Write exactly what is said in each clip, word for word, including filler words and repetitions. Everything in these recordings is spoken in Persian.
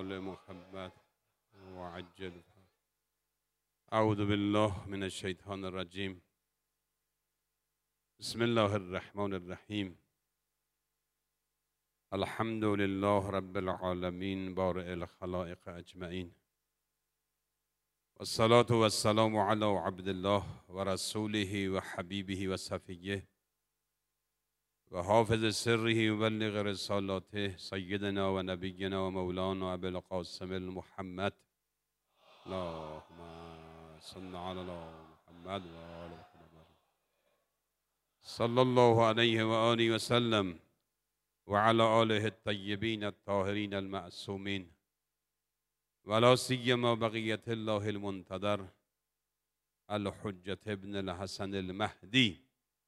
آل محمد وعجل. اعوذ بالله من الشیطان الرجیم. بسم الله الرحمن الرحیم. الحمد لله رب العالمین بارئ الخلائق اجمعین. والصلاة والسلام علی عبد الله و رسوله و حبیبه و صفیه و حافظ سره و بلغ رسالاته سیدنا و نبینا و مولانا ابی القاسم المحمد. اللهم صل علی محمد و آل محمد صلی الله علیه و آله و سلم و علی آله الطیبین الطاهرین المعصومین ولا سیما بقیة الله المنتظر الحجة ابن الحسن المهدی.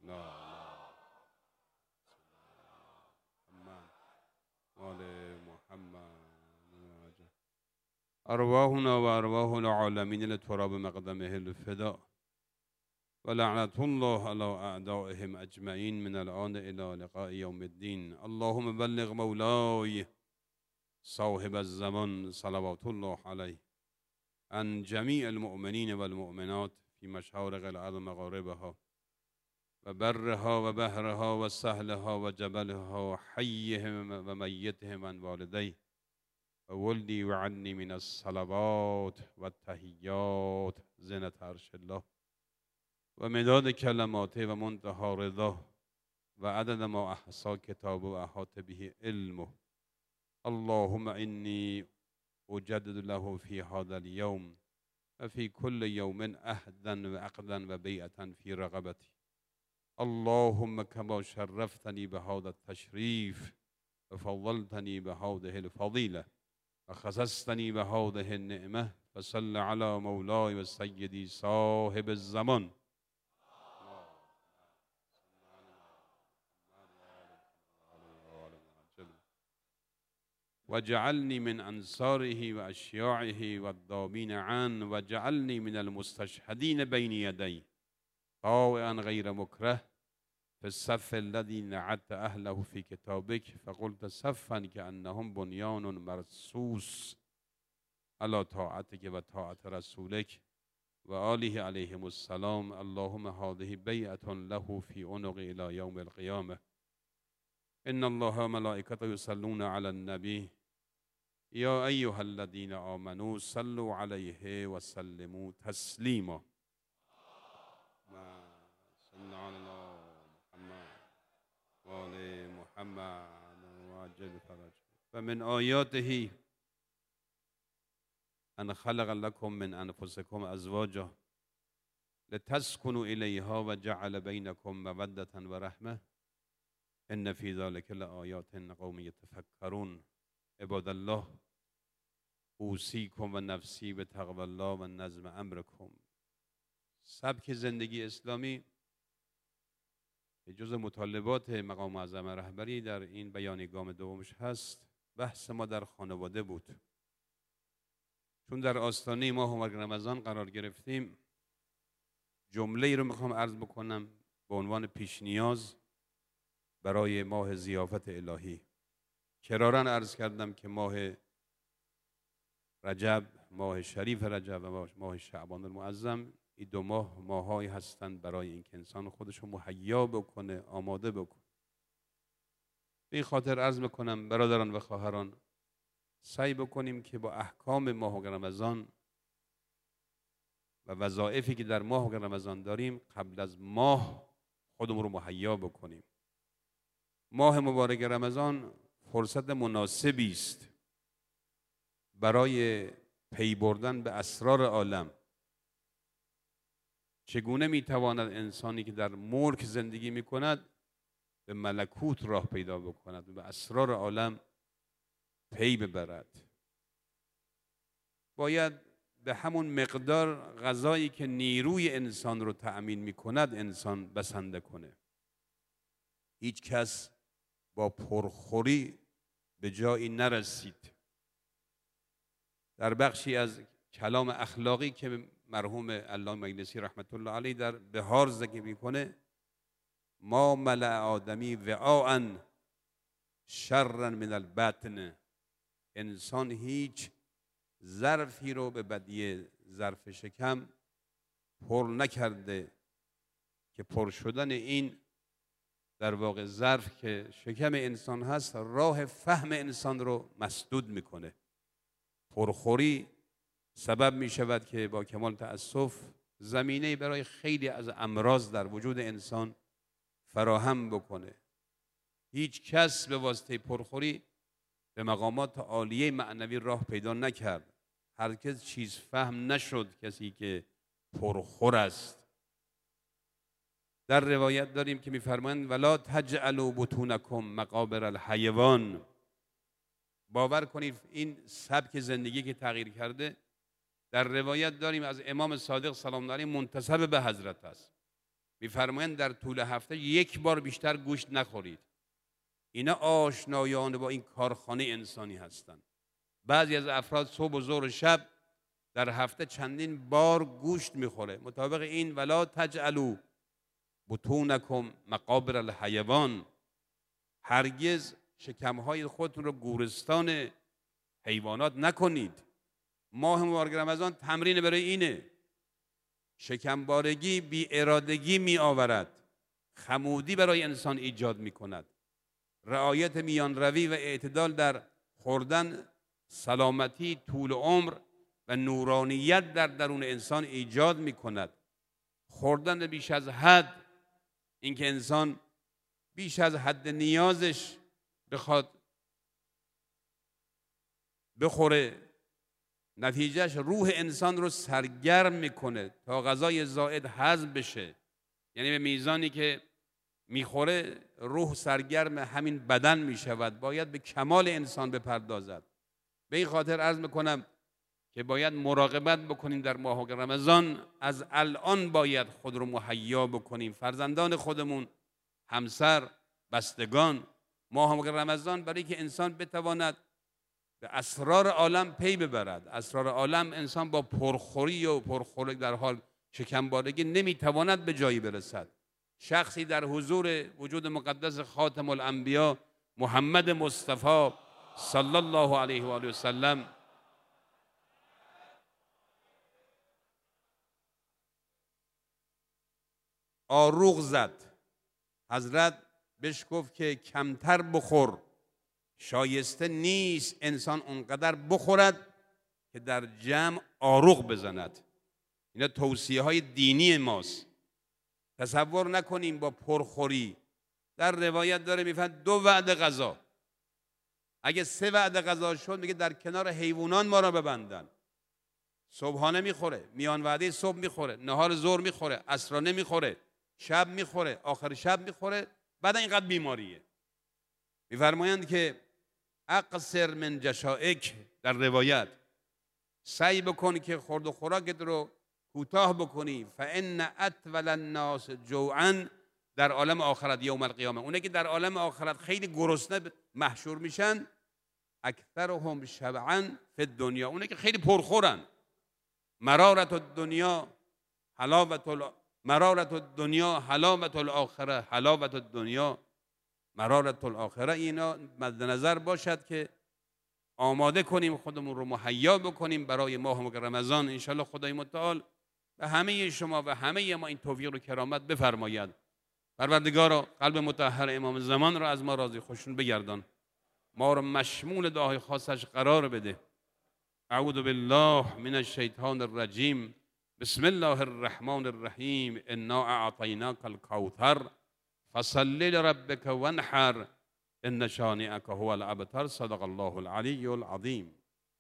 ارواحنا و ارواح العالمین لتراب مقدمه الفداء و لعنت الله علی اعدائهم اجمعین من الان الى لقاء یوم الدین. اللهم بلغ مولای صاحب الزمان صلوات الله علیه عن جمیع المؤمنین و المؤمنات فی مشارق الارض مغاربها و برها و بحرها و سهلها و جبلها و حیهم و میتهم عن والدیه و ولدی و عنی من الصلوات و التحیات زینت عرش الله و مداد کلماته و منتهى رضاه و عدد ما احصا کتابه و احاط به علمه. اللهم انی اجدد له فی هذا اليوم و فی کل یوم عهدا و عقدا و بیعتا فی رقبتی. اللهم كما شرفتني بهذا التشريف وفضلتني بهذه الفضيلة وخصصتني بهذه النعمة فصل على مولاي وسيدي صاحب الزمان وجعلني من أنصاره وأشياعه والضامين عنه وجعلني من المستشهدين بين يديه طاوعا غير مكره في الصف الذي نعدت أهله في كتابك فقلت صفا كأنهم بنيان مرصوص على طاعتك وطاعة رسولك وآله عليهم السلام. اللهم هذه بيعة له في عنق إلى يوم القيامة. إن الله وملائكته يصلون على النبي يا أيها الذين آمنوا صلوا عليه وسلموا تسليما. صل على آل محمد وعجل فرج. و من آیاته ان خلق لكم من انفسكم ازواجا لتسكنوا الیها و جعل بینکم مودة و رحمة ان فی ذلک لآیات لقوم یتفکرون. عباد الله اوصیکم و نفسی بتقوی الله و نظم امرکم. سبک زندگی اسلامی جز مطالبات مقام معظم رهبری در این بیانیه گام دومش هست. بحث ما در خانواده بود. چون در آستانه ماه مبارک رمضان قرار گرفتیم، جمله ای رو میخوام عرض بکنم به عنوان پیش نیاز برای ماه ضیافت الهی. کرارا عرض کردم که ماه رجب، ماه شریف رجب و ماه شعبان المعظم، این دو ماه ماهایی هستند برای اینکه انسان خودش رو مهیا بکنه، آماده بکنه. به این خاطر عرض میکنم برادران و خواهران، سعی بکنیم که با احکام ماه رمضان و وظایفی که در ماه رمضان داریم قبل از ماه خودمون رو مهیا بکنیم. ماه مبارک رمضان فرصت مناسبی است برای پی بردن به اسرار عالم. چگونه میتواند انسانی که در ملک زندگی میکند به ملکوت راه پیدا بکند و به اسرار عالم پی ببرد؟ باید به همون مقدار غذایی که نیروی انسان رو تأمین میکند انسان بسنده کنه. هیچ کس با پرخوری به جایی نرسید. در بخشی از کلام اخلاقی که مرحوم علامه مجلسی رحمت الله علیه در بهار ذکر میکنه، ما ملأ آدمی وعاء شرا من البطن انسان هیچ ظرفی رو به بدی ظرف شکم پر نکرده که پر شدن این در واقع ظرف که شکم انسان هست راه فهم انسان رو مسدود میکنه. پرخوری سبب می شود که با کمال تأسف زمینه برای خیلی از امراض در وجود انسان فراهم بکنه. هیچ کس به واسطه پرخوری به مقامات عالیه معنوی راه پیدا نکرد. هرگز چیز فهم نشد کسی که پرخور است. در روایت داریم که می‌فرمایند ولا تجعلوا بطونکم مقابر الحیوان. باور کنید این سبک زندگی که تغییر کرده. در روایت داریم از امام صادق سلام الله علیه منتسب به حضرت است، می‌فرمایند در طول هفته یک بار بیشتر گوشت نخورید. اینا آشنایان با این کارخانه انسانی هستند. بعضی از افراد صبح و ظهر و شب در هفته چندین بار گوشت میخوره. مطابق این ولا تجعلوا بطونکم مقابر الحیوان، هرگز شکمهای خودتون رو گورستان حیوانات نکنید. ماه مبارک رمضان تمرین برای اینه. شکمبارگی بی ارادگی می آورد، خمودی برای انسان ایجاد می کند. رعایت میان روی و اعتدال در خوردن سلامتی، طول عمر و نورانیت در درون انسان ایجاد می کند. خوردن بیش از حد، اینکه انسان بیش از حد نیازش بخواد بخوره، نتیجهش روح انسان رو سرگرم میکنه تا غذای زائد هضم بشه. یعنی به میزانی که میخوره روح سرگرم همین بدن میشود. باید به کمال انسان بپردازد. به این خاطر عرض میکنم که باید مراقبت بکنیم در ماه رمضان. از الان باید خود رو مهیا بکنیم. فرزندان خودمون، همسر، بستگان. ماه رمضان برای که انسان بتواند به اسرار عالم پی ببرد. اسرار عالم انسان با پرخوری و پرخوری در حال شکمبارگی نمیتواند به جایی برسد. شخصی در حضور وجود مقدس خاتم الانبیا محمد مصطفی صلی الله علیه و آله و سلم آروغ زد. حضرت بهش گفت که کمتر بخور، شایسته نیست انسان اونقدر بخورد که در جمع آروغ بزند. اینا توصیه های دینی ماست. تصور نکنیم با پرخوری. در روایت داره میفهمد دو وعده غذا، اگه سه وعده غذا شد میگه در کنار حیوانان ما را ببندن. صبحانه میخوره، میان وعده صبح میخوره، نهار ظهر میخوره، عصرانه میخوره، شب میخوره، آخر شب میخوره، بعد اینقدر بیماریه. میفرمایند که اقصر من جشائک، در روایت سعی بکن که خورد و خوراکت رو کوتاه بکنی. فان اطول الناس جوعا، در عالم آخرت یوم القیامه، اونه که در عالم آخرت خیلی گرسنه محشور میشن، اکثرهم شبعا فی الدنیا، اونه که خیلی پرخورن. مرارت الدنیا حلاوت ال... مرارت الدنیا حلاوت الاخره، حلاوت الدنیا مرارت الاخره. اینا مد نظر باشد که آماده کنیم خودمون رو، مهیا بکنیم برای ماه مبارک رمضان. ان شاء الله خدای متعال به همه شما و همه ما این توفیق و کرامت بفرماید. پروردگارا قلب مطهر امام زمان را از ما راضی خوشون بگردان، ما را مشمول دعای خاصش قرار بده. اعوذ بالله من الشیطان الرجیم. بسم الله الرحمن الرحیم. انا اعطیناک الکوثر فصل لربک وانحر ان شانئک هو الابتر. صدق الله العلی العظیم.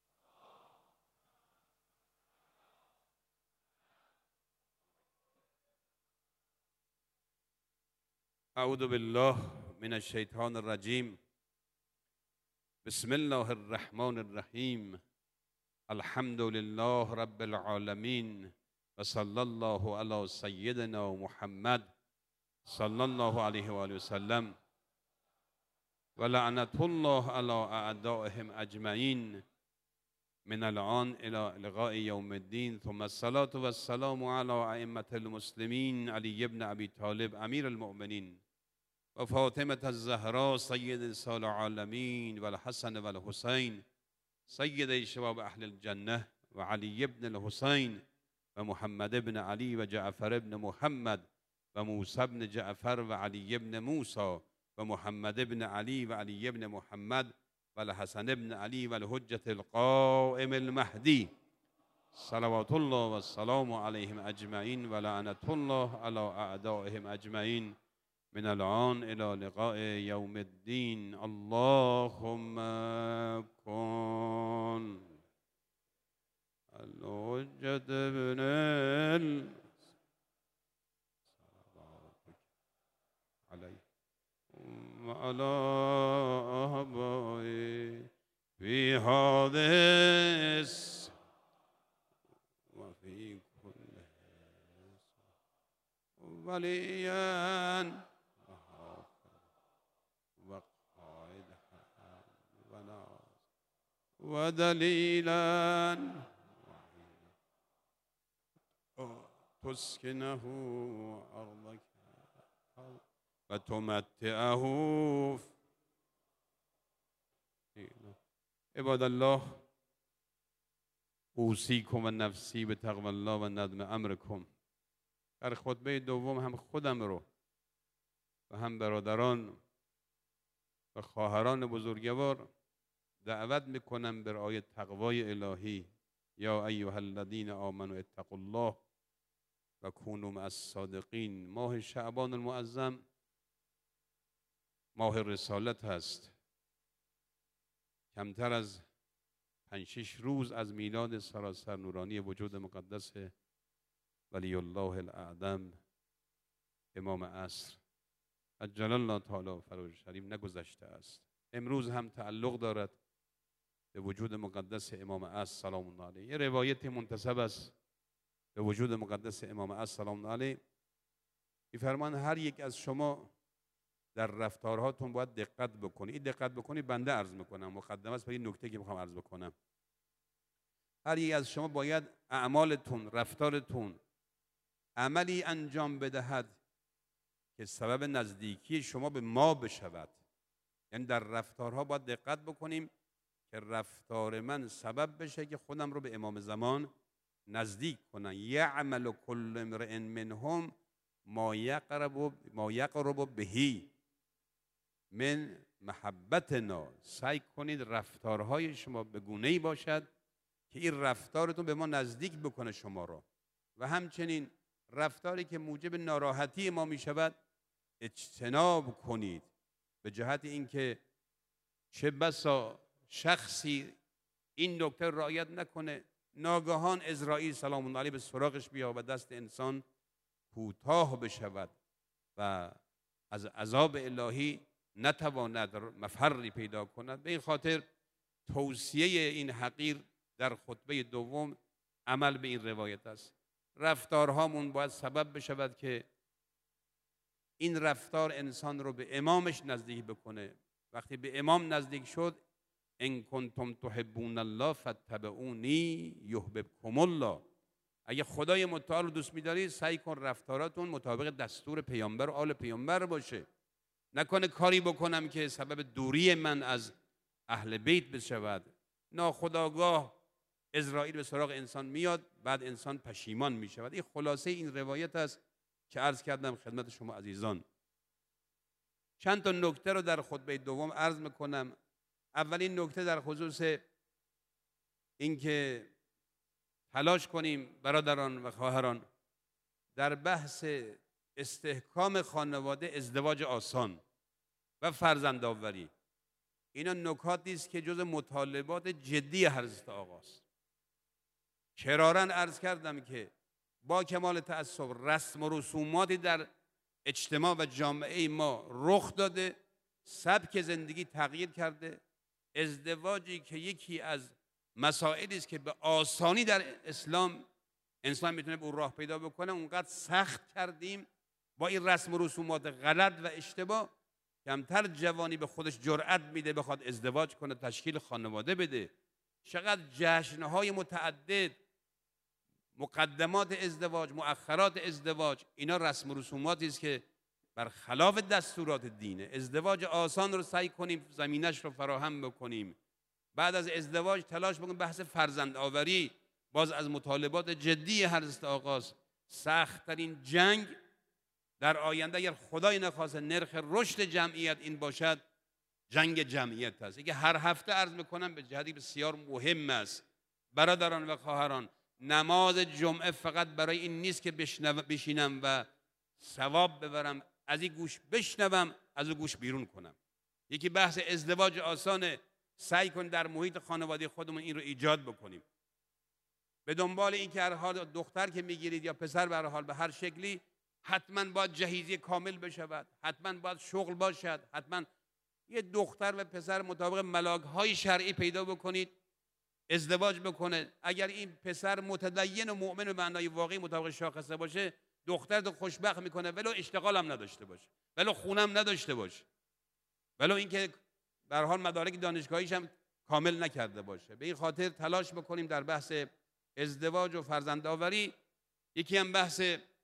اعوذ بالله من الشیطان الرجیم. بسم الله الرحمن الرحیم. الحمد لله رب العالمین و صلی الله علی سیدنا محمد صلی الله علیه و آله و سلم و لعنت الله علی اعدائهم اجمعین من الان الی لقاء یوم الدین. ثم الصلاة و السلام علی ائمة المسلمین علی ابن ابی طالب امیر المؤمنین و فاطمة الزهراء سید نساء العالمین و الحسن و الحسین سید شباب اهل الجنه و علی بن الحسین و محمد بن علی و جعفر بن محمد و موسی بن جعفر و علی بن موسی و محمد بن علی و علی بن محمد و الحسن بن علی و الحجة القائم المهدی صلوات الله و السلام علیهم اجمعین و لعنت الله علی اعدائهم اجمعین من الان الى لقاء یوم الدین. اللهم کن الحجة ابن ال علیه و علی آبائه فی حادث و فی کل ولیا و قائد و ناصر و دلیلا تسکنه ارضک و تمتعه. عباد الله، اوصیکم و نفسی به تقوی الله و ندم امرکم. در خطبه دوم هم خودم رو و هم برادران و خواهران بزرگوار دعوت میکنم به رعایت تقوای الهی. یا ایها الذین آمنوا اتقوا الله و کونوا مع الصادقین. ماه شعبان المعظم ماه رسالت هست. کمتر از پنج شش روز از میلاد سراسر نورانی وجود مقدس ولی الله الاعظم امام عصر عجل الله تعالی فرج شریف نگذشته است. امروز هم تعلق دارد به وجود مقدس امام عصر سلام الله علیه. یه روایت منتسب است به وجود مقدس امام عصر سلام الله علیه. می‌فرمان هر یک از شما در رفتارهاتون باید دقت بکنید. این دقت بکنید بنده عرض میکنم، مقدمه است برای این نکته که میخوام عرض بکنم. هر یک از شما باید اعمالتون، رفتارتون عملی انجام بدهد که سبب نزدیکی شما به ما بشود. یعنی در رفتارها باید دقت بکنیم که رفتار من سبب بشه که خودم رو به امام زمان نزدیک کنن. یعمل کل امرئ منهم ما یقرب ما یقرب بهی من محبتنا. سعی کنید رفتارهای شما به گونه‌ای باشد که این رفتارتون به ما نزدیک بکنه شما رو، و همچنین رفتاری که موجب ناراحتی ما می شود اجتناب کنید، به جهت اینکه چه بسا شخصی این نکته رعایت نکنه ناگهان عزرائیل سلام الله علیه به سراغش بیا و دست انسان کوتاه بشود و از عذاب الهی نتواند مفری پیدا کند. به این خاطر توصیه این حقیر در خطبه دوم عمل به این روایت است. رفتارهامون باید سبب بشود که این رفتار انسان رو به امامش نزدیک بکنه. وقتی به امام نزدیک شد، ان کنتم تحبون الله فاتبعونی یحببکم الله. اگه خدای متعال رو دوست می‌داری سعی کن رفتاراتون مطابق دستور پیامبر و آل پیامبر باشه. نکنه کاری بکنم که سبب دوری من از اهل بیت بشود. ناخودآگاه عزرائیل به سراغ انسان میاد، بعد انسان پشیمان میشود. این خلاصه این روایت است که عرض کردم خدمت شما عزیزان. چند تا نکته رو در خطبه دوم عرض میکنم. اولین نکته در خصوص اینکه تلاش کنیم برادران و خواهران در بحث استحکام خانواده، ازدواج آسان و فرزندآوری. اینا نکاتی است که جز مطالبات جدی حضرت آقاست. کرارا عرض کردم که با کمال تأسف رسم و رسوماتی در اجتماع و جامعه ما رخ داده، سبک زندگی تغییر کرده. ازدواجی که یکی از مسائلی است که به آسانی در اسلام انسان میتونه به اون راه پیدا بکنه، اونقدر سخت کردیم با این رسم و رسومات غلط و اشتباه. کمتر جوانی به خودش جرأت میده بخواد ازدواج کنه، تشکیل خانواده بده. چقدر جشنهای متعدد، مقدمات ازدواج، مؤخرات ازدواج، اینا رسم و رسوماتی است که برخلاف دستورات دینه. ازدواج آسان رو سعی کنیم زمینش رو فراهم بکنیم. بعد از ازدواج تلاش بکنیم بحث فرزند آوری باز از مطالبات جدی حضرت آقاست. سخت‌ترین جنگ در آینده اگر خدای نخواسته نرخ رشد جمعیت این باشد جنگ جمعیت است. که هر هفته عرض میکنم به جهتی بسیار مهم است برادران و خواهران، نماز جمعه فقط برای این نیست که بشینم و ثواب ببرم، از این گوش بشنوم از اون گوش بیرون کنم. یکی بحث ازدواج آسانه، سعی کن در محیط خانواده خودمون این رو ایجاد بکنیم. به دنبال این که هر حال دختر که میگیرید یا پسر به هر حال به هر شکلی حتما باید جهیزیه کامل بشود، حتما باید شغل باشد، حتما یه دختر و پسر مطابق ملاک‌های شرعی پیدا بکنید ازدواج بکنه. اگر این پسر متدین و مؤمن به معنای واقعی مطابق شاخصه باشه، دختر رو خوشبخت میکنه ولو اشتغال هم نداشته باشه، ولو خونه هم نداشته باشه، ولو اینکه به هر حال مدارک دانشگاهیش هم کامل نکرده باشه. به این خاطر تلاش بکنیم در بحث ازدواج و فرزندآوری. یکی هم بحث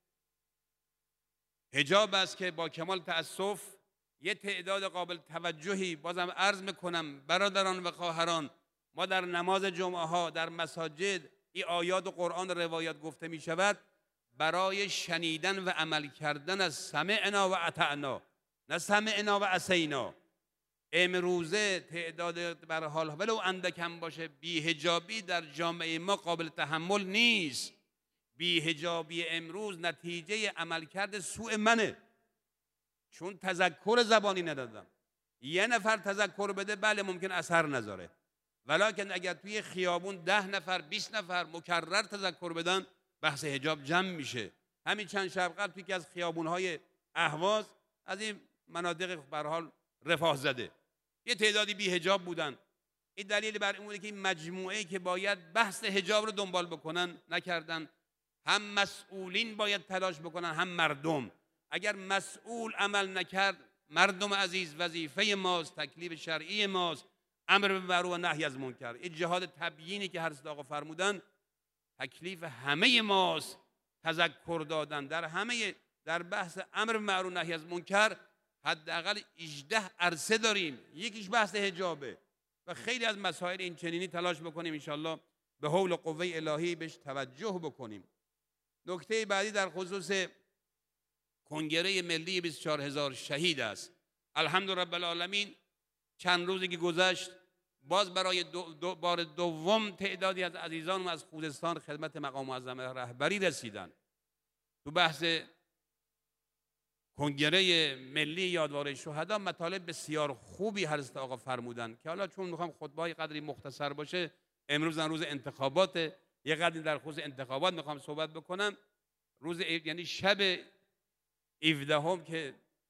حجاب است که با کمال تأسف یه تعداد قابل توجهی، بازم عرض میکنم برادران و خواهران، ما در نماز جمعه ها در مساجد این آیات و قرآن روایات گفته می شود برای شنیدن و عمل کردن از سمعنا و اطعنا، نه سمعنا و عصینا. امروزه تعداد بر حال ولو اندکم باشه بی‌حجابی در جامعه ما قابل تحمل نیست. بی‌حجابی امروز نتیجه عملکرد سوء منه، چون تذکر زبانی ندادم. یه نفر تذکر بده بله ممکن اثر نذاره، ولیکن اگر توی خیابون ده نفر بیست نفر مکرر تذکر بدن بحث حجاب جمع میشه. همین چند شب قبل توی یکی از خیابون‌های اهواز از این مناطق به هر حال رفاه زده یه تعدادی بی حجاب بودن. این دلیل بر این که این مجموعه‌ای که باید بحث حجاب رو دنبال بکنن نکردن. هم مسئولین باید تلاش بکنن هم مردم. اگر مسئول عمل نکرد، مردم عزیز وظیفه ماست، تکلیف شرعی ماست، امر به معروف و نهی از منکر. این جهاد تبیینی که حضرت آقا فرمودن تکلیف همه ماست، تذکر دادن در همه در بحث امر به معروف و نهی از منکر. حداقل هجده عرصه داریم، یکیش بحث حجابه و خیلی از مسائل این چنینی تلاش بکنیم انشالله به حول و قوه الهی بهش توجه بکنیم. نکته بعدی در خصوص کنگره ملی بیست و چهار هزار شهید است. الحمد رب العالمین چند روزی که گذشت باز برای دو دو بار دوم تعدادی از عزیزانم از خوزستان خدمت مقام معظم رهبری رسیدن. تو بحث کنگره ملی یادواره شهدا مطالب بسیار خوبی حضرت آقا فرمودن که حالا چون میخوام خطبه‌های قدری مختصر باشه، امروز روز انتخابات، یه قدری در خصوص انتخابات میخوام صحبت بکنم. روز یعنی شب هفدهم که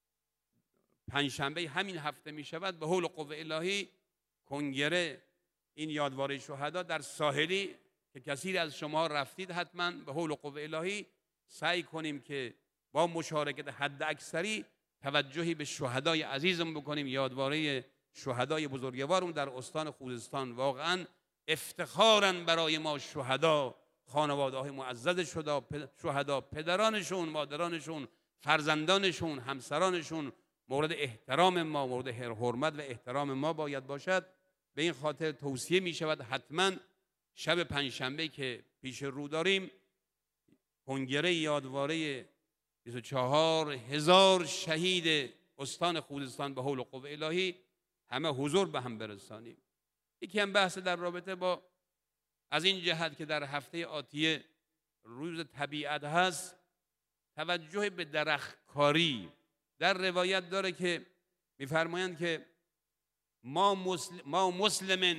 پنجشنبه همین هفته میشود به حول قوه الهی کنگره این یادواره شهدا در ساحلی که کثیر از شما رفتید حتما به حول قوه الهی سعی کنیم که با مشارکت حد اکثری توجهی به شهدای عزیزم بکنیم. یادواره شهدای بزرگوارم در استان خوزستان واقعا افتخارن برای ما شهدا، خانواده های معزز شهدا، پدرانشون، مادرانشون، فرزندانشون، همسرانشون مورد احترام ما، مورد حرمت و احترام ما باید باشد. به این خاطر توصیه می شود حتما شب پنجشنبه که پیش رو داریم کنگره یادواره بیست و چهار هزار شهید استان خوزستان به حول قوه الهی همه حضور به هم برسانیم. یکی هم بحث در رابطه با از این جهت که در هفته آتیه روز طبیعت هست، توجه به درختکاری. در روایت داره که میفرمایند که ما مسلم ما مسلمن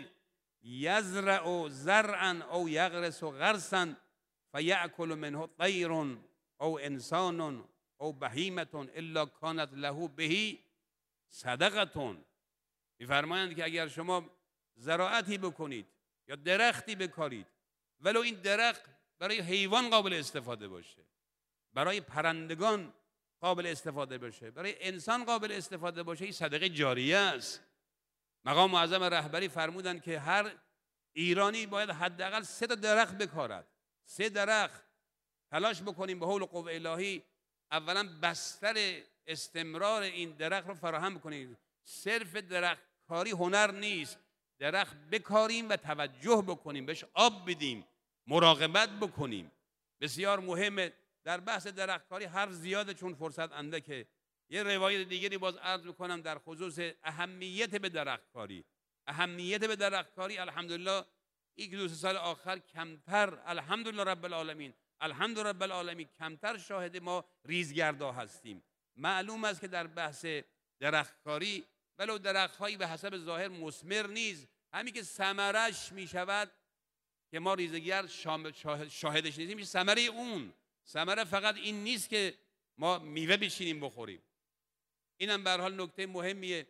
یزرع زرعا او یغرس غرسا فیأکل منه طیر او انسان او بهیمه الا کانت له به صدقه. میفرمایند که اگر شما زراعتی بکنید یا درختی بکارید، ولو این درخت برای حیوان قابل استفاده باشه، برای پرندگان قابل استفاده باشه، برای انسان قابل استفاده باشه، این صدقه جاریه است. مقام معظم رهبری فرمودند که هر ایرانی باید حداقل سه تا درخت بکارد. سه درخت تلاش بکنیم به حول قوه الهی اولا بستر استمرار این درخت رو فراهم بکنیم. صرف درخت کاری هنر نیست، درخت بکاریم و توجه بکنیم، بهش آب بدیم، مراقبت بکنیم. بسیار مهمه. در بحث درختکاری حرف زیاده چون فرصت اندکه. یه روایت دیگری باز عرض میکنم در خصوص اهمیت به درختکاری. اهمیت به درختکاری الحمدلله یک دو سال آخر کمتر، الحمدلله رب العالمین، الحمد رب العالمین، کمتر شاهد ما ریزگردا هستیم. معلوم است که در بحث درختکاری ولو درختهایی به حسب ظاهر مثمر نیست، همین که ثمرش می شود که ما ریزگرد شاهدش نیستیم، ثمره اون ثمره فقط این نیست که ما میوه بشینیم بخوریم. اینم به هر حال نکته مهمیه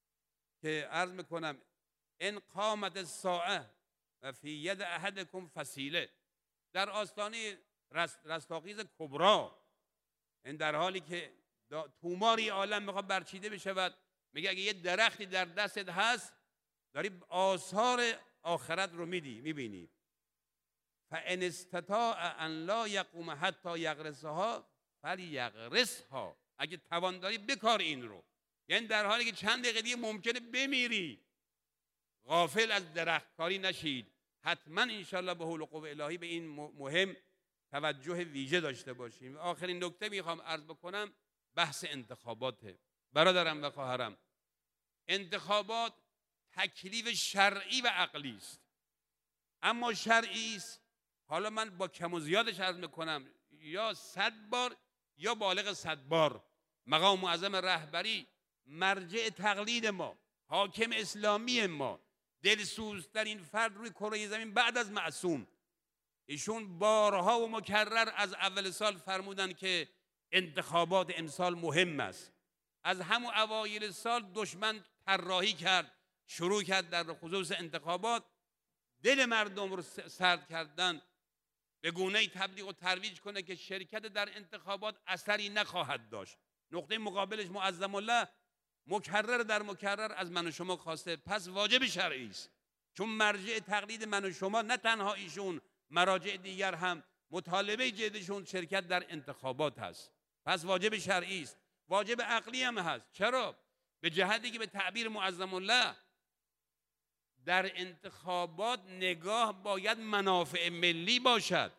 که عرض میکنم. ان قامت الساعه و فی ید احدکم فسیله، در آستانه رست رستاخیز کبرا، این در حالی که توماری عالم میخواد برچیده بشود، میگه اگه یه درختی در دستت هست داری آثار آخرت رو میدی میبینی. فان استطاع ان لا یقوم حتی یغرسها فلیغرسها، اگه توان داری بکار این رو. یعنی در حالی که چند دقیقه دیگه ممکنه بمیری، غافل از درختکاری نشید. حتما انشالله به حول و قوه الهی به این مهم توجه ویژه داشته باشیم. آخرین نکته میخوام عرض بکنم بحث انتخاباته. برادرم و خواهرم، انتخابات تکلیف شرعی و عقلی است. اما شرعی است، حالا من با کم و زیادش عرض میکنم، یا صد بار یا بالغ صد بار مقام معظم رهبری مرجع تقلید ما، حاکم اسلامی ما، دلسوزترین فرد روی کره زمین بعد از معصوم، ایشون بارها و مکرر از اول سال فرمودن که انتخابات امسال مهم است. از همون اوایل سال دشمن طراحی کرد، شروع کرد در خصوص انتخابات دل مردم رو سرد کردن، به گونه‌ای تبلیغ و ترویج کنه که شرکت در انتخابات اثری نخواهد داشت. نقطه مقابلش معظم الله مکرر در مکرر از من و شما خواسته، پس واجب شرعی است. چون مرجع تقلید من و شما نه تنها ایشون، مراجع دیگر هم مطالبه جدیشون شرکت در انتخابات هست، پس واجب شرعی است. واجب عقلی هم هست. چرا؟ به جهتی که به تعبیر معظم الله در انتخابات نگاه باید منافع ملی باشد.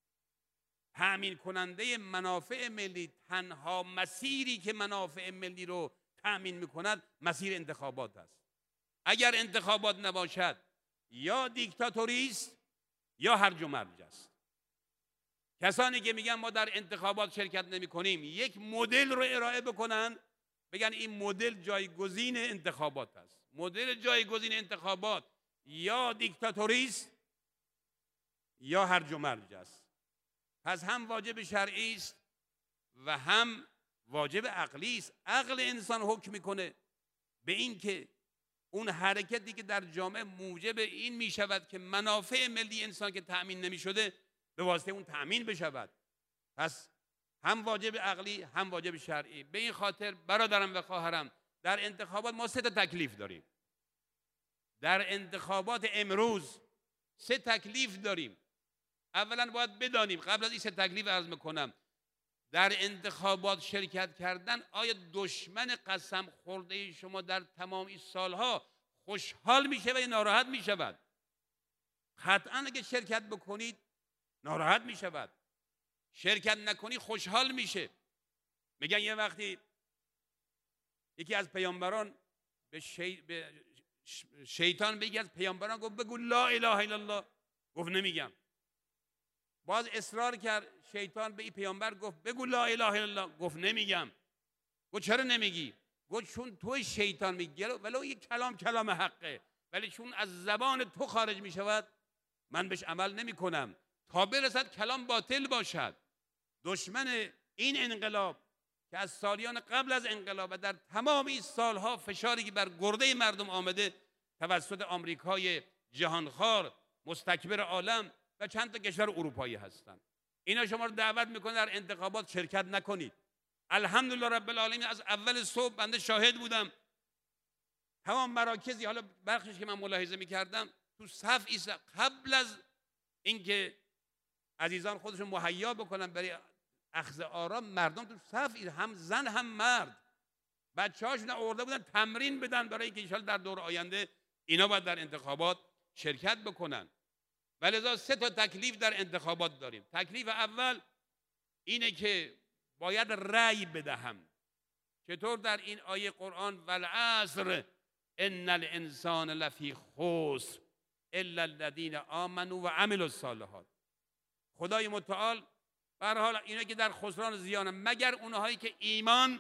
تأمین کننده منافع ملی، تنها مسیری که منافع ملی رو تأمین میکند مسیر انتخابات است. اگر انتخابات نباشد یا دیکتاتوری است یا هرج و مرج است. کسانی که میگن ما در انتخابات شرکت نمی کنیم، یک مدل رو ارائه بکنن بگن این مدل جایگزین انتخابات است. مدل جایگزین انتخابات یا دیکتاتوری است یا هرج و مرج است. پس هم واجب شرعی است و هم واجب عقلی است. عقل انسان حکم میکنه به این که اون حرکتی که در جامعه موجب این میشود که منافع ملی انسان که تأمین نمیشده به واسطه اون تأمین بشود. پس هم واجب عقلی هم واجب شرعی. به این خاطر برادرم و خواهرم، در انتخابات ما سه تا تکلیف داریم. در انتخابات امروز سه تکلیف داریم. اولا باید بدانیم، قبل از این سه تکلیف عرض میکنم، در انتخابات شرکت کردن آیا دشمن قسم خورده شما در تمام این سالها خوشحال میشه و ناراحت میشود؟ قطعا اگه شرکت بکنید ناراحت میشود، شرکت نکنی خوشحال میشه. میگن یه وقتی یکی از پیامبران به, شی... به شیطان به یکی از پیامبران گفت بگو لا اله الا الله، گفت نمیگم. باز اصرار کرد شیطان به این پیامبر گفت بگو لا اله الا الله، گفت نمیگم. گفت چرا نمیگی؟ گفت چون تو شیطان میگی ولو یک کلام کلام حقه، ولی چون از زبان تو خارج میشود من بهش عمل نمی کنم تا برسد کلام باطل باشد. دشمن این انقلاب که از سالیان قبل از انقلاب و در تمام این سالها فشاری که بر گرده مردم آمده توسط آمریکای جهانخوار مستکبر عالم و چند تا کشور اروپایی هستند، اینا شما رو دعوت میکنه در انتخابات شرکت نکنید. الحمدلله رب العالمین از اول صبح بنده شاهد بودم، تمام مراکزی، حالا برخیش که من ملاحظه میکردم تو صف ایست، قبل از اینکه عزیزان خودشون مهیا بکنن برای اخذ آرام، مردم تو صف ایست، هم زن هم مرد، بچه‌هاشون آورده بودن تمرین بدن برای اینکه ان شاءالله در دور آینده اینا باید در انتخابات شرکت بکنن. ولذا سه تا تکلیف در انتخابات داریم. تکلیف اول اینه که باید رأی بدهم. چطور؟ در این آیه قرآن والعصر ان الانسان لفی خسر الا الذین آمنوا و عملوا الصالحات. خدای متعال به هر حال اینا که در خسران زیانن مگر اونهایی که ایمان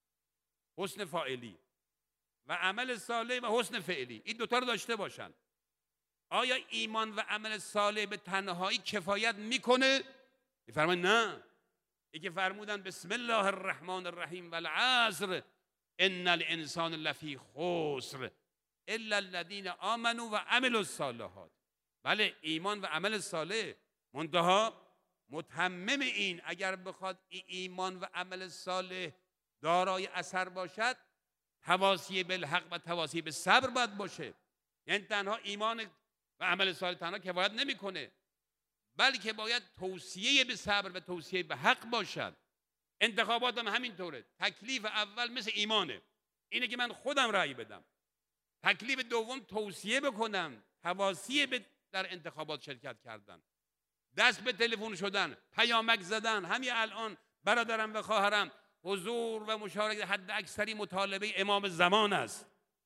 حسن فاعلی و عمل صالح و حسن فعلی این دوتا رو داشته باشن. آیا ایمان و عمل صالح به تنهایی کفایت میکنه؟ میفرمایند نه. این که فرمودن بسم الله الرحمن الرحیم والعصر ان الانسان لفی خسر الا الذین آمنوا و عملوا الصالحات. بله ایمان و عمل صالح، منتها متمم این اگر بخواد ای ایمان و عمل صالح دارای اثر باشد تواصی بالحق و تواصی بالصبر باید باشه. یعنی تنها ایمان و عمل صالح تنها کفایت نمیکنه، بلکه باید توصیه به صبر و توصیه به حق باشد. انتخابات هم همینطوره. تکلیف اول مثل ایمانه، اینه که من خودم رأی بدم. تکلیف دوم توصیه بکنم، تواصی به در انتخابات شرکت کردن، دست به تلفن شدن، پیامک زدن. همین الان برادرم و خواهرم حضور و مشارکت حد اکثری مطالبه امام زمان است،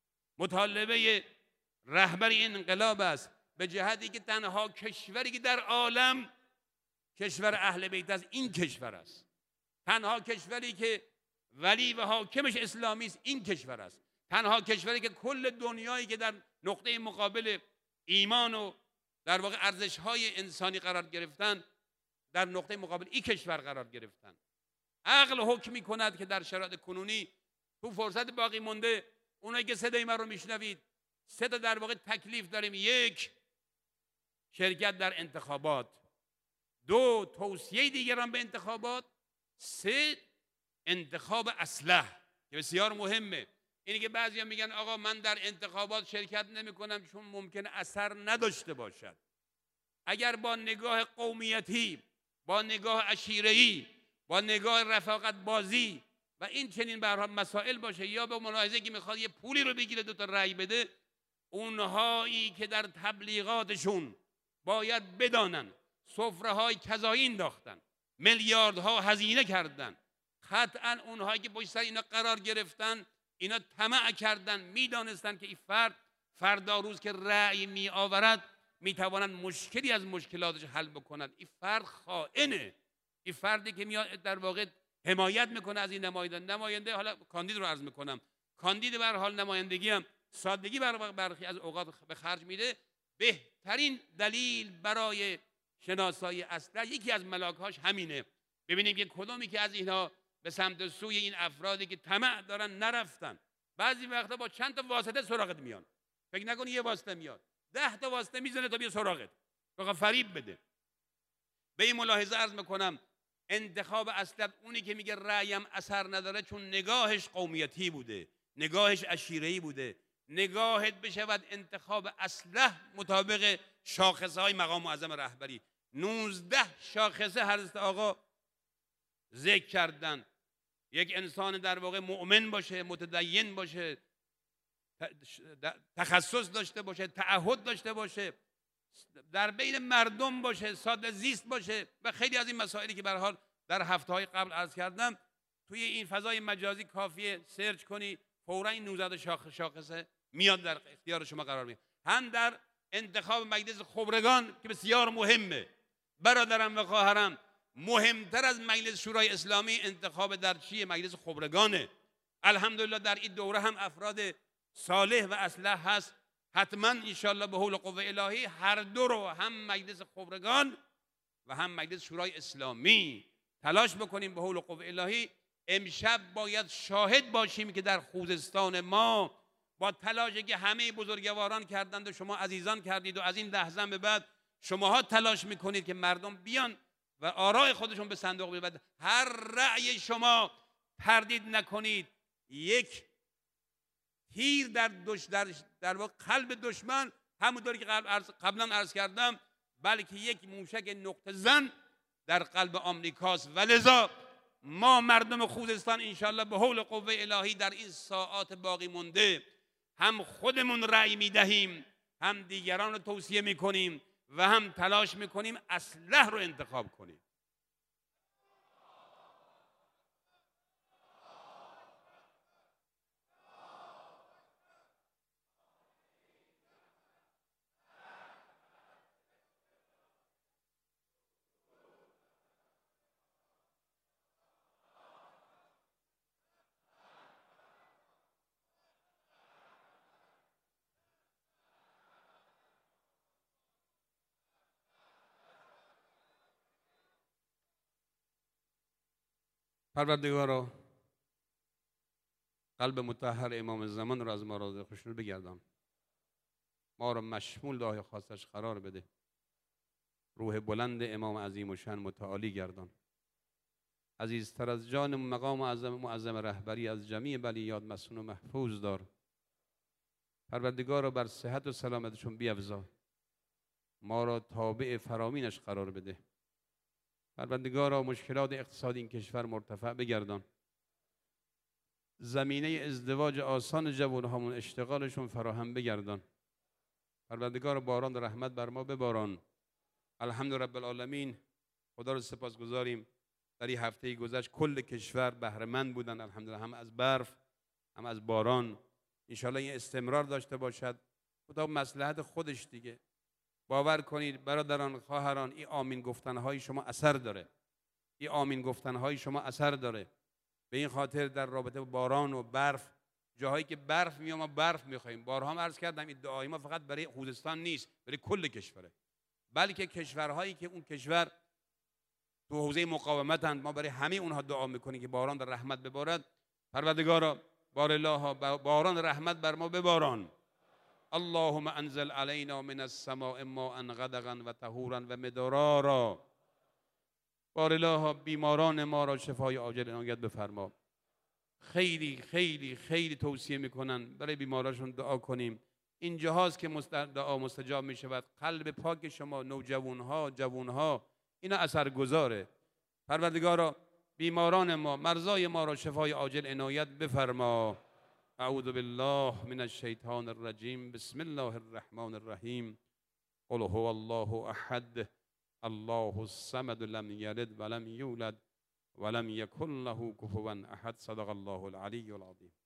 مطالبه رهبر این انقلاب است، به جهتی که تنها کشوری که در عالم کشور اهل بیت است این کشور است. تنها کشوری که ولی و حاکمش اسلامی است این کشور است. تنها کشوری که کل دنیایی که در نقطه مقابل ایمان و در واقع ارزش‌های انسانی قرار گرفتن در نقطه مقابل این کشور قرار گرفتن. عقل حکم می‌کند که در شرایط کنونی تو فرصت باقی مونده اونایی که صدای من رو میشنوید سه تا در واقع تکلیف داریم. یک، شرکت در انتخابات. دو، توصیه دیگران به انتخابات. سه، انتخاب اصلح که بسیار مهمه. اینی که بعضیا میگن آقا من در انتخابات شرکت نمی‌کنم چون ممکنه اثر نداشته باشد. اگر با نگاه قومیتی، با نگاه عشیره‌ای، با نگاه رفاقت بازی و این چنین به هر حال مسائل باشه، یا به ملاحظه که میخواد یه پولی رو بگیره دو تا رأی بده، اونهایی که در تبلیغاتشون باید بدانن سفره‌های کذایی انداختن، میلیاردها هزینه کردن، قطعاً اونهایی که پشت سر اینا قرار گرفتن اینا طمع کردن، میدانستن که این فرد فردا روز که رأی می آورد میتوانند مشکلی از مشکلاتش حل بکنند. این فرد خائنه. این فردی که میاد در واقع حمایت میکنه از این نماینده نماینده حالا کاندید رو عرض میکنم، کاندید به هر حال نمایندگی هم سادگی بر برخی از اوقات به خرج میده. بهترین دلیل برای شناسایی اصلا یکی از ملاک‌هاش همینه. ببینیم که کدومی که از اینا به سمت سوی این افرادی که طمع دارن نرفتن. بعضی وقتا با چند تا واسطه سراغت میان، فکر نکنی یه واسطه میاد، ده تا واسطه میزنه تا بیا سراغت بخواد فریب بده. به این ملاحظه عرض میکنم انتخاب اصلا اونی که میگه رأیم اثر نداره چون نگاهش قومیتی بوده، نگاهش عشیره‌ای بوده، نگاهت بشود انتخاب اصلح مطابق شاخصه های مقام معظم رهبری. نوزده شاخصه حضرت آقا ذکر کردن. یک انسان در واقع مؤمن باشه، متدین باشه، تخصص داشته باشه، تعهد داشته باشه، در بین مردم باشه، ساده زیست باشه و خیلی از این مسائلی که به هر حال در هفته‌های قبل عرض کردم. توی این فضای مجازی کافیه سرچ کنی فورا این نوزده شاخ شاخصه میاد در اختیار شما قرار میگیره. هم در انتخاب مجلس خبرگان که بسیار مهمه. برادرم و خواهرم، مهمتر از مجلس شورای اسلامی انتخاب در چیه؟ مجلس خبرگانه. الحمدلله در این دوره هم افراد صالح و اصلح هست. حتما انشالله به حول قوه الهی هر دو رو، هم مجلس خبرگان و هم مجلس شورای اسلامی، تلاش بکنیم به حول قوه الهی. امشب باید شاهد باشیم که در خوزستان ما با تلاشی که همه بزرگواران کردند و شما عزیزان کردید و از این لحظه به بعد شماها تلاش میکنید که مردم بیان و آراء خودشون به صندوق ببرند. هر رأی شما تردید نکنید. یک تیر در دش در, در واقع قلب دشمن، همونطوری که قبلا عرض کردم، بلکه یک موشک نقطه زن در قلب آمریکاست. ولذا ما مردم خوزستان انشالله به حول قوه الهی در این ساعات باقی مونده هم خودمون رأی میدهیم، هم دیگران رو توصیه میکنیم و هم تلاش میکنیم اصلح رو انتخاب کنیم. پروردگارا قلب مطهر امام زمان را از ما راضی خوشنود بگردان، ما را مشمول دعای خاصش قرار بده، روح بلند امام عظیم و شأن متعالی گردان، عزیزتر از جان مقام معظم معظم رهبری از جمیع بلیات مسون و محفوظ دار. پروردگارا بر صحت و سلامتشون بیفزا، ما را تابع فرامینش قرار بده. پروردگارا مشکلات اقتصادی این کشور مرتفع بگردان، زمینه ازدواج آسان جوانهامون اشتغالشون فراهم بگردان. پروردگار باران رحمت بر ما بباران. الحمد رب العالمین. خدا رو سپاسگزاریم در این هفته گذشت کل کشور بهره مند بودن الحمدلله، هم از برف هم از باران. انشالله این استمرار داشته باشد. خدا مصلحت خودش دیگه. باور کنید برادران خواهران، این آمین گفتنهای شما اثر داره. این آمین گفتنهای شما اثر داره. به این خاطر در رابطه با باران و برف، جاهایی که برف میاد ما برف میخوایم. بارها هم عرض کردم این دعای ما فقط برای خوزستان نیست، برای کل کشوره، بلکه کشورهایی که اون کشور تو حوزه مقاومتند، ما برای همه اونها دعا میکنیم که باران در رحمت ببارد. پروردگارا بار الله باران رحمت بر ما بباران. اللهم انزل علینا من السماء ماء غدقا و طهورا و مدرارا. بار الله بیماران ما را شفای عاجل عنایت بفرما. خیلی خیلی خیلی توصیه میکنن برای بیماراشون دعا کنیم. این جهاز که دعا مستجاب میشود، قلب پاک شما، نوجوانها، جوانها، اینا اثرگذاره. پروردگارا بیماران ما، مرضای ما را شفای عاجل عنایت بفرما. اعوذ بالله من الشیطان الرجیم. بسم الله الرحمن الرحیم. قل هو الله احد الله الصمد لم یلد ولم یولد ولم یکن له کفوا احد. صدق الله العلی العظیم.